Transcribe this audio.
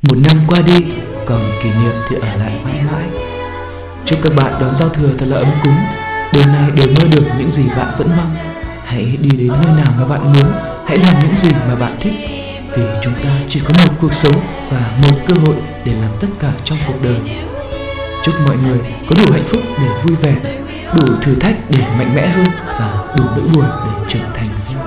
Một năm qua đi, còn kỷ niệm thì ở lại mãi mãi. Chúc các bạn đón giao thừa thật là ấm cúng, đời này đều mơ được những gì bạn vẫn mong. Hãy đi đến nơi nào mà bạn muốn, hãy làm những gì mà bạn thích. Vì chúng ta chỉ có một cuộc sống và một cơ hội để làm tất cả trong cuộc đời. Chúc mọi người có đủ hạnh phúc để vui vẻ, đủ thử thách để mạnh mẽ hơn và đủ nỗi buồn để trưởng thành.